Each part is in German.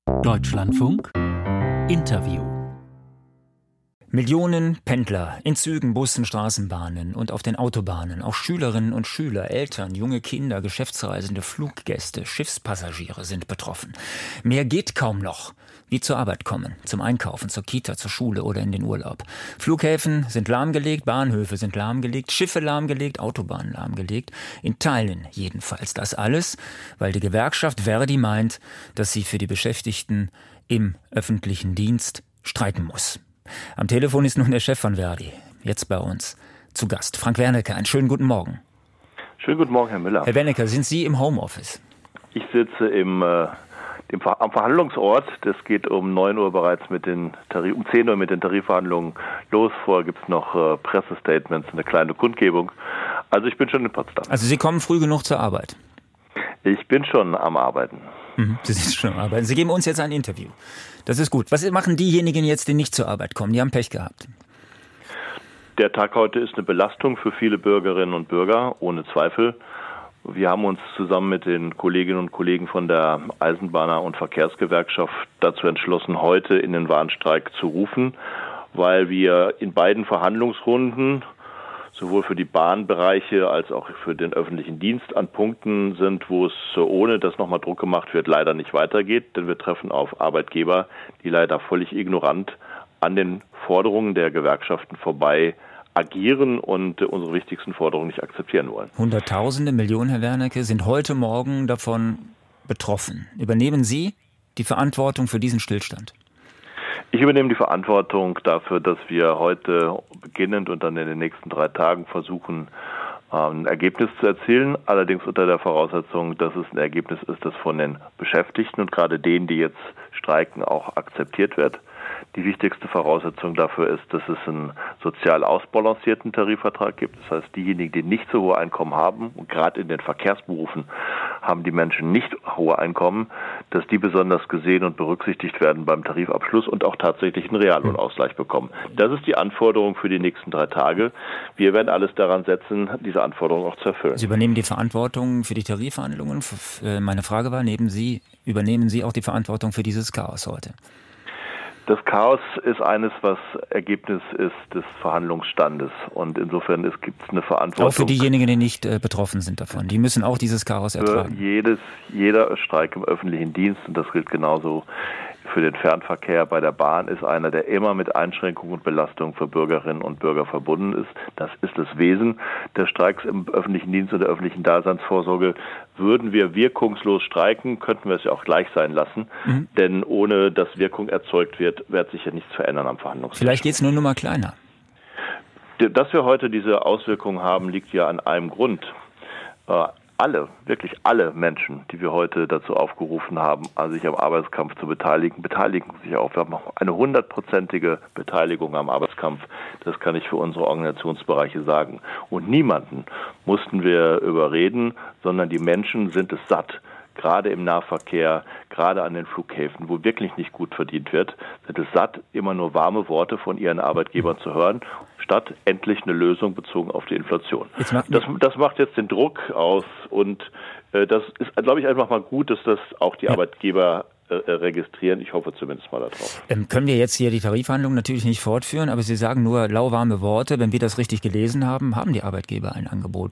Deutschlandfunk Interview. Millionen Pendler in Zügen, Bussen, Straßenbahnen und auf den Autobahnen, auch Schülerinnen und Schüler, Eltern, junge Kinder, Geschäftsreisende, Fluggäste, Schiffspassagiere sind betroffen. Mehr geht kaum noch. Wie zur Arbeit kommen, zum Einkaufen, zur Kita, zur Schule oder in den Urlaub. Flughäfen sind lahmgelegt, Bahnhöfe sind lahmgelegt, Schiffe lahmgelegt, Autobahnen lahmgelegt. In Teilen jedenfalls. Das alles, weil die Gewerkschaft ver.di meint, dass sie für die Beschäftigten im öffentlichen Dienst streiken muss. Am Telefon ist nun der Chef von ver.di, jetzt bei uns zu Gast. Frank Wernicke, einen schönen guten Morgen. Schönen guten Morgen, Herr Müller. Herr Wernicke, sind Sie im Homeoffice? Ich sitze am Verhandlungsort. Das geht um 9 Uhr bereits um 10 Uhr mit den Tarifverhandlungen los. Vorher gibt es noch Pressestatements, eine kleine Kundgebung. Also ich bin schon in Potsdam. Also Sie kommen früh genug zur Arbeit? Ich bin schon am Arbeiten. Sie sind schon am Arbeiten. Sie geben uns jetzt ein Interview. Das ist gut. Was machen diejenigen jetzt, die nicht zur Arbeit kommen? Die haben Pech gehabt. Der Tag heute ist eine Belastung für viele Bürgerinnen und Bürger, ohne Zweifel. Wir haben uns zusammen mit den Kolleginnen und Kollegen von der Eisenbahner- und Verkehrsgewerkschaft dazu entschlossen, heute in den Warnstreik zu rufen, weil wir in beiden Verhandlungsrunden sowohl für die Bahnbereiche als auch für den öffentlichen Dienst an Punkten sind, wo es ohne dass nochmal Druck gemacht wird, leider nicht weitergeht. Denn wir treffen auf Arbeitgeber, die leider völlig ignorant an den Forderungen der Gewerkschaften vorbei agieren und unsere wichtigsten Forderungen nicht akzeptieren wollen. Hunderttausende, Millionen, Herr Wernicke, sind heute Morgen davon betroffen. Übernehmen Sie die Verantwortung für diesen Stillstand? Ich übernehme die Verantwortung dafür, dass wir heute beginnend und dann in den nächsten 3 Tagen versuchen, ein Ergebnis zu erzielen. Allerdings unter der Voraussetzung, dass es ein Ergebnis ist, das von den Beschäftigten und gerade denen, die jetzt streiken, auch akzeptiert wird. Die wichtigste Voraussetzung dafür ist, dass es einen sozial ausbalancierten Tarifvertrag gibt. Das heißt, diejenigen, die nicht so hohe Einkommen haben, und gerade in den Verkehrsberufen haben die Menschen nicht hohe Einkommen, dass die besonders gesehen und berücksichtigt werden beim Tarifabschluss und auch tatsächlich einen Reallohnausgleich bekommen. Das ist die Anforderung für die nächsten 3 Tage. Wir werden alles daran setzen, diese Anforderung auch zu erfüllen. Sie übernehmen die Verantwortung für die Tarifverhandlungen. Meine Frage war, übernehmen Sie auch die Verantwortung für dieses Chaos heute? Das Chaos ist eines, was Ergebnis ist des Verhandlungsstandes. Und insofern gibt es eine Verantwortung. Auch für diejenigen, die nicht betroffen sind davon. Die müssen auch dieses Chaos ertragen. Jeder Streik im öffentlichen Dienst, und das gilt genauso für den Fernverkehr bei der Bahn, ist einer, der immer mit Einschränkungen und Belastungen für Bürgerinnen und Bürger verbunden ist. Das ist das Wesen der Streiks im öffentlichen Dienst und der öffentlichen Daseinsvorsorge. Würden wir wirkungslos streiken, könnten wir es ja auch gleich sein lassen. Denn ohne dass Wirkung erzeugt wird sich ja nichts verändern am Verhandlungstisch. Vielleicht geht es nur mal kleiner. Dass wir heute diese Auswirkungen haben, liegt ja an einem Grund. Wirklich alle Menschen, die wir heute dazu aufgerufen haben, sich am Arbeitskampf zu beteiligen sich auch. Wir haben auch eine 100%ige Beteiligung am Arbeitskampf. Das kann ich für unsere Organisationsbereiche sagen. Und niemanden mussten wir überreden, sondern die Menschen sind es satt. Gerade im Nahverkehr, gerade an den Flughäfen, wo wirklich nicht gut verdient wird, sind es satt, immer nur warme Worte von ihren Arbeitgebern zu hören, statt endlich eine Lösung bezogen auf die Inflation. Das macht jetzt den Druck aus und das ist, glaube ich, einfach mal gut, dass das auch die Arbeitgeber registrieren. Ich hoffe zumindest mal darauf. Können wir jetzt hier die Tarifverhandlungen natürlich nicht fortführen, aber Sie sagen nur lauwarme Worte. Wenn wir das richtig gelesen haben, haben die Arbeitgeber ein Angebot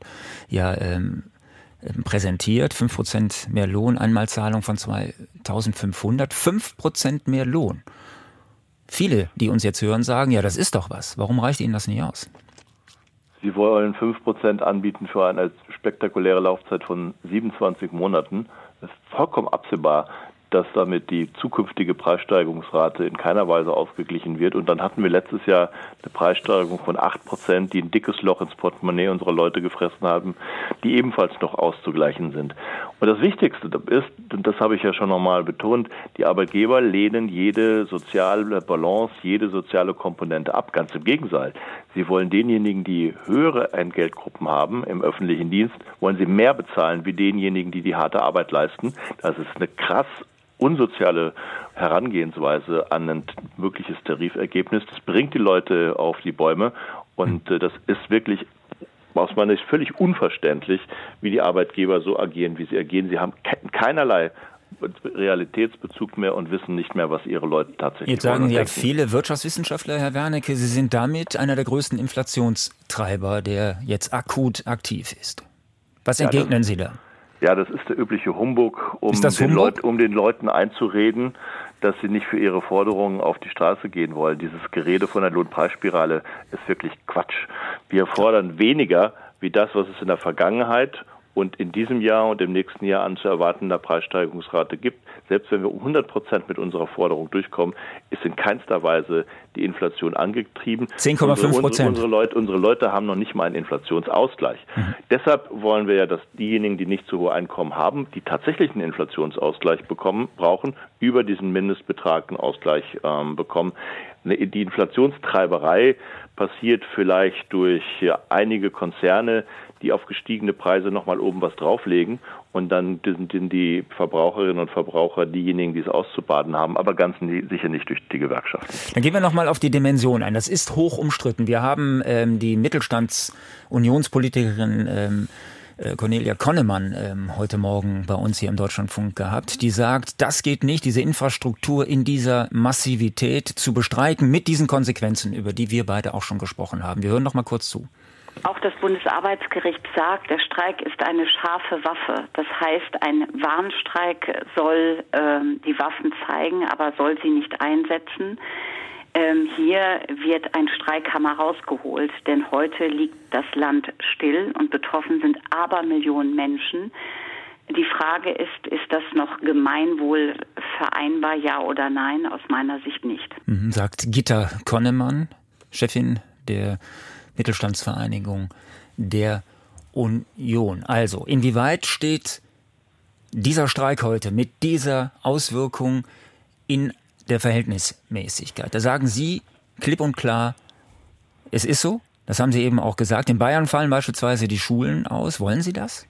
präsentiert. 5% mehr Lohn, Einmalzahlung von 2.500, 5% mehr Lohn. Viele, die uns jetzt hören, sagen, ja, das ist doch was. Warum reicht Ihnen das nicht aus? Sie wollen 5% anbieten für eine spektakuläre Laufzeit von 27 Monaten. Das ist vollkommen absehbar, dass damit die zukünftige Preissteigerungsrate in keiner Weise ausgeglichen wird. Und dann hatten wir letztes Jahr eine Preissteigerung von 8%, die ein dickes Loch ins Portemonnaie unserer Leute gefressen haben, die ebenfalls noch auszugleichen sind. Und das Wichtigste ist, und das habe ich ja schon nochmal betont, die Arbeitgeber lehnen jede soziale Balance, jede soziale Komponente ab. Ganz im Gegenteil. Sie wollen denjenigen, die höhere Entgeltgruppen haben im öffentlichen Dienst, wollen sie mehr bezahlen wie denjenigen, die die harte Arbeit leisten. Das ist eine krass unsoziale Herangehensweise an ein mögliches Tarifergebnis. Das bringt die Leute auf die Bäume und das ist wirklich aus meiner Sicht völlig unverständlich, wie die Arbeitgeber so agieren, wie sie agieren. Sie haben keinerlei Realitätsbezug mehr und wissen nicht mehr, was ihre Leute tatsächlich Jetzt sagen ja denken. viele Wirtschaftswissenschaftler, Herr Wernicke, Sie sind damit einer der größten Inflationstreiber, der jetzt akut aktiv ist. Was entgegnen Sie da? Ja, das ist der übliche Humbug, um den Leuten einzureden, dass sie nicht für ihre Forderungen auf die Straße gehen wollen. Dieses Gerede von der Lohnpreisspirale ist wirklich Quatsch. Wir fordern weniger wie das, was es in der Vergangenheit und in diesem Jahr und im nächsten Jahr an zu erwartender Preissteigerungsrate gibt. Selbst wenn wir um 100% mit unserer Forderung durchkommen, ist in keinster Weise die Inflation angetrieben. 10,5%. Unsere Leute haben noch nicht mal einen Inflationsausgleich. Deshalb wollen wir ja, dass diejenigen, die nicht so hohe Einkommen haben, die tatsächlich einen Inflationsausgleich brauchen, über diesen Mindestbetrag einen Ausgleich bekommen. Die Inflationstreiberei passiert vielleicht durch einige Konzerne, die auf gestiegene Preise nochmal oben was drauflegen und dann sind die Verbraucherinnen und Verbraucher diejenigen, die es auszubaden haben, aber ganz sicher nicht durch die Gewerkschaften. Dann gehen wir nochmal auf die Dimension ein. Das ist hoch umstritten. Wir haben die Mittelstandsunionspolitikerin Cornelia Connemann heute Morgen bei uns hier im Deutschlandfunk gehabt, die sagt, das geht nicht, diese Infrastruktur in dieser Massivität zu bestreiten mit diesen Konsequenzen, über die wir beide auch schon gesprochen haben. Wir hören noch mal kurz zu. Auch das Bundesarbeitsgericht sagt, der Streik ist eine scharfe Waffe. Das heißt, ein Warnstreik soll die Waffen zeigen, aber soll sie nicht einsetzen. Hier wird ein Streikhammer rausgeholt, denn heute liegt das Land still und betroffen sind Abermillionen Menschen. Die Frage ist das noch Gemeinwohl vereinbar, ja oder nein? Aus meiner Sicht nicht. Sagt Gitta Connemann, Chefin der Mittelstandsvereinigung der Union. Also, inwieweit steht dieser Streik heute mit dieser Auswirkung in der Verhältnismäßigkeit? Da sagen Sie klipp und klar, es ist so, das haben Sie eben auch gesagt. In Bayern fallen beispielsweise die Schulen aus. Wollen Sie das?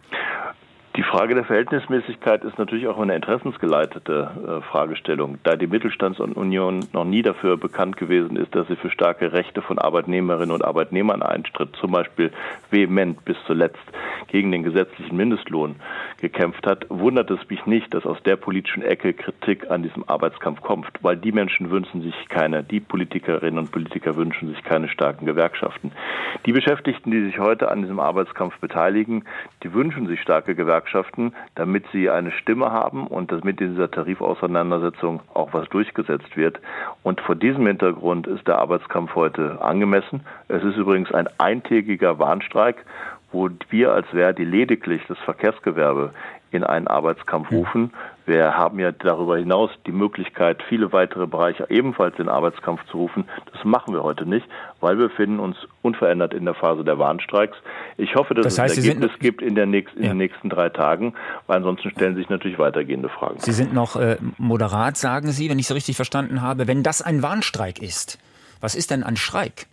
Die Frage der Verhältnismäßigkeit ist natürlich auch eine interessensgeleitete Fragestellung, da die Mittelstandsunion noch nie dafür bekannt gewesen ist, dass sie für starke Rechte von Arbeitnehmerinnen und Arbeitnehmern eintritt, zum Beispiel vehement bis zuletzt gegen den gesetzlichen Mindestlohn gekämpft hat, wundert es mich nicht, dass aus der politischen Ecke Kritik an diesem Arbeitskampf kommt, weil die Menschen wünschen sich die Politikerinnen und Politiker wünschen sich keine starken Gewerkschaften. Die Beschäftigten, die sich heute an diesem Arbeitskampf beteiligen, die wünschen sich starke Gewerkschaften, damit sie eine Stimme haben und damit in dieser Tarifauseinandersetzung auch was durchgesetzt wird. Und vor diesem Hintergrund ist der Arbeitskampf heute angemessen. Es ist übrigens ein eintägiger Warnstreik, wo wir als Verdi lediglich das Verkehrsgewerbe in einen Arbeitskampf rufen. Wir haben ja darüber hinaus die Möglichkeit, viele weitere Bereiche ebenfalls in Arbeitskampf zu rufen. Das machen wir heute nicht, weil wir befinden uns unverändert in der Phase der Warnstreiks. Ich hoffe, dass es ein Ergebnis gibt in den nächsten 3 Tagen, weil ansonsten stellen sich natürlich weitergehende Fragen. Sie sind noch moderat, sagen Sie, wenn ich es richtig verstanden habe. Wenn das ein Warnstreik ist, was ist denn ein Streik?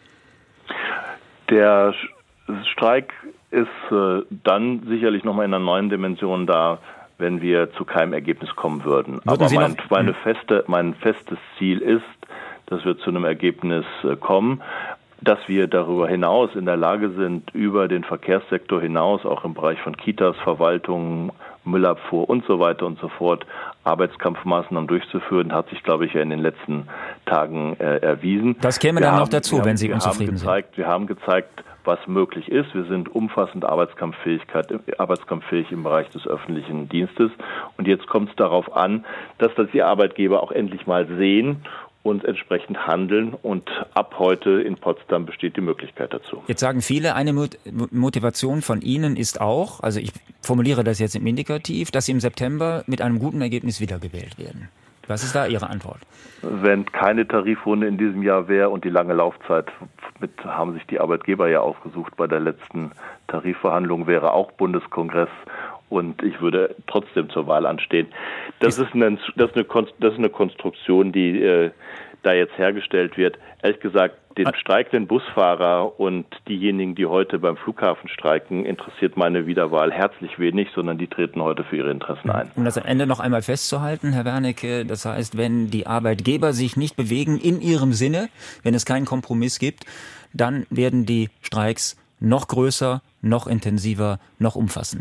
Der Streik ist dann sicherlich nochmal in einer neuen Dimension da, wenn wir zu keinem Ergebnis kommen würden. Aber mein festes Ziel ist, dass wir zu einem Ergebnis kommen, dass wir darüber hinaus in der Lage sind, über den Verkehrssektor hinaus, auch im Bereich von Kitas, Verwaltungen, Müllabfuhr und so weiter und so fort, Arbeitskampfmaßnahmen durchzuführen, hat sich, glaube ich, ja in den letzten Tagen erwiesen. Das käme dann noch dazu, wenn Sie unzufrieden sind. Wir haben gezeigt, was möglich ist. Wir sind umfassend arbeitskampffähig im Bereich des öffentlichen Dienstes. Und jetzt kommt es darauf an, dass das die Arbeitgeber auch endlich mal sehen und entsprechend handeln. Und ab heute in Potsdam besteht die Möglichkeit dazu. Jetzt sagen viele, eine Motivation von Ihnen ist auch, also ich formuliere das jetzt im Indikativ, dass Sie im September mit einem guten Ergebnis wiedergewählt werden. Was ist da Ihre Antwort? Wenn keine Tarifrunde in diesem Jahr wäre und die lange Laufzeit haben sich die Arbeitgeber ja ausgesucht bei der letzten Tarifverhandlung, wäre auch Bundeskongress und ich würde trotzdem zur Wahl anstehen. Das ist eine Konstruktion, die da jetzt hergestellt wird. Ehrlich gesagt, den streikenden Busfahrer und diejenigen, die heute beim Flughafen streiken, interessiert meine Wiederwahl herzlich wenig, sondern die treten heute für ihre Interessen ein. Um das am Ende noch einmal festzuhalten, Herr Wernicke, das heißt, wenn die Arbeitgeber sich nicht bewegen in ihrem Sinne, wenn es keinen Kompromiss gibt, dann werden die Streiks noch größer, noch intensiver, noch umfassender.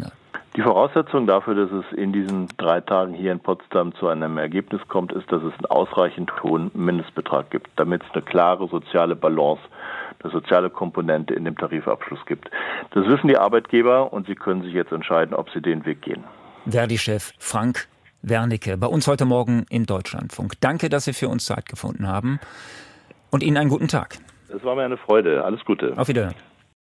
Die Voraussetzung dafür, dass es in diesen 3 Tagen hier in Potsdam zu einem Ergebnis kommt, ist, dass es einen ausreichend hohen Mindestbetrag gibt, damit es eine klare soziale Balance, eine soziale Komponente in dem Tarifabschluss gibt. Das wissen die Arbeitgeber und sie können sich jetzt entscheiden, ob sie den Weg gehen. Verdi-Chef Frank Wernicke bei uns heute Morgen im Deutschlandfunk. Danke, dass Sie für uns Zeit gefunden haben und Ihnen einen guten Tag. Es war mir eine Freude. Alles Gute. Auf Wiedersehen.